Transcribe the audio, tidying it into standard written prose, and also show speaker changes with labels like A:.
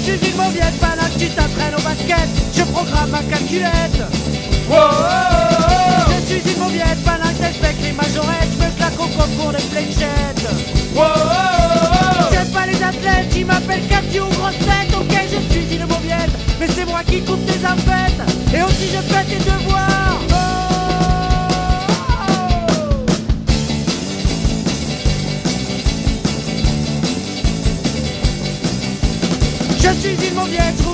A: suis une mauviette, malade, tu t'entraînes au basket. Je programme ma calculette. Je suis une mauviette, malade, j'expecte les majorettes. Je me claque au concours des fléchettes. J'aime pas les athlètes, ils m'appellent Cathy ou grosse tête. Ok, je suis une mauviette, mais c'est moi qui coupe tes affêtes. Et aussi je fais tes devoirs. Je suis une mauviette,